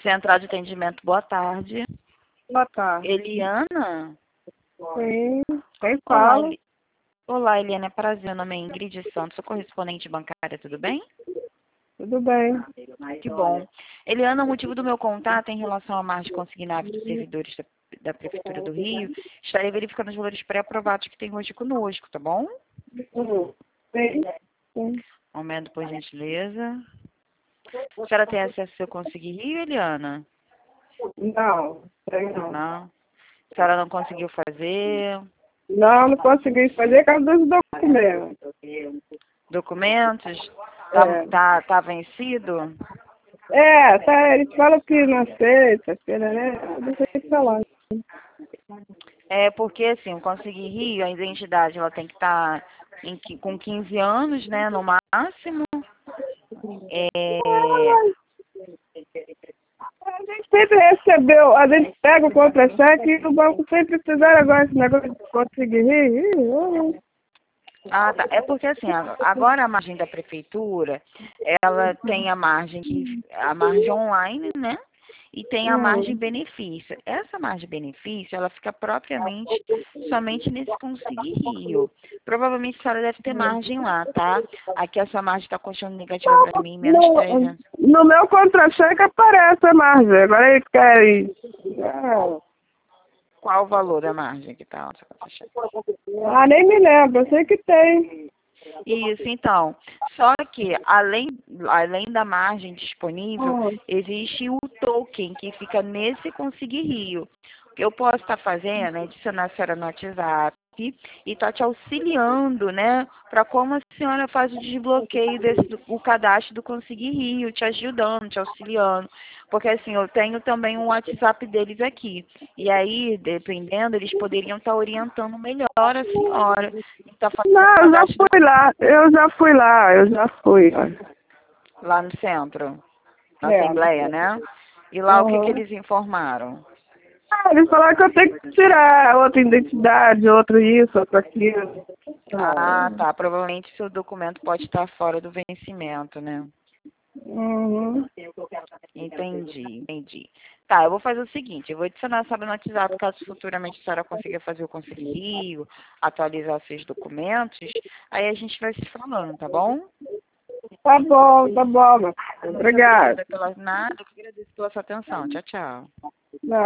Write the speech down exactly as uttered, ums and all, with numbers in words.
Central de atendimento, boa tarde. Boa tarde. Eliana? Sim, quem Olá, fala? Eli... Olá, Eliana, é prazer, meu nome é Ingrid Santos, sou correspondente bancária, tudo bem? Tudo bem. Que bom. Eliana, o motivo do meu contato é em relação à margem consignável dos servidores da, da Prefeitura do Rio. Estarei verificando os valores pré-aprovados que tem hoje conosco, tá bom? Uhum. Sim. Sim. Um momento, por gentileza. A senhora tem acesso ao seu Conseguir Rio, Eliana? Não, sei não. Não. A senhora não conseguiu fazer Não, não consegui fazer por causa dos documentos. documentos? Tá, É, tá, tá vencido? é tá, eles falam que não aceita, que, né? Deixa eu te falar. É porque, assim, o Conseguir Rio, a identidade, ela tem que estar em, qui- com quinze anos, né, no máximo. É, A gente sempre recebeu, a gente pega o contra-cheque e o banco sempre fizeram agora esse negócio de conseguir rir. Ih, ih, ah, tá. É porque, assim, a- agora a margem da prefeitura, ela tem a margem que, a margem online, né? E tem a margem hum. benefício. Essa margem benefício, ela fica propriamente somente nesse Conseguir Rio. Provavelmente a senhora deve ter margem lá, tá? Aqui a sua margem está continuando negativa para mim, menos No, trezentos. no meu contra-cheque aparece a margem. Agora eles querem. Ah, Qual o valor da margem que está lá? ah, nem me lembro, eu sei que tem. Isso, então. Só que, além, além da margem disponível, Hum. existe o token que fica nesse Conseguir Rio. O que eu posso estar fazendo é adicionar a senhora no WhatsApp e estar te auxiliando, né? Para como a senhora faz o desbloqueio desse, do- o cadastro do Conseguir Rio, te ajudando, te auxiliando. Porque, assim, eu tenho também um WhatsApp deles aqui. E aí, dependendo, eles poderiam estar orientando melhor a senhora. Está fazendo o Não, eu já cadastro fui lá, eu já fui lá, eu já fui. lá no centro, na É. Assembleia, né? E lá o que que Uhum. eles informaram? Ah, eles falaram que eu tenho que tirar outra identidade, outro isso, outro aquilo. Ah, Ah, tá. Provavelmente seu documento pode estar fora do vencimento, né? uhum. Entendi, entendi. Tá, eu vou fazer o seguinte, eu vou adicionar a senhora no WhatsApp, caso futuramente a senhora consiga fazer o Conseguir Rio, atualizar seus documentos, aí a gente vai se falando, tá bom? Tá bom, tá bom. Muito Obrigada. obrigada pela nada, eu que agradeço pela sua atenção. Tchau, tchau. Não.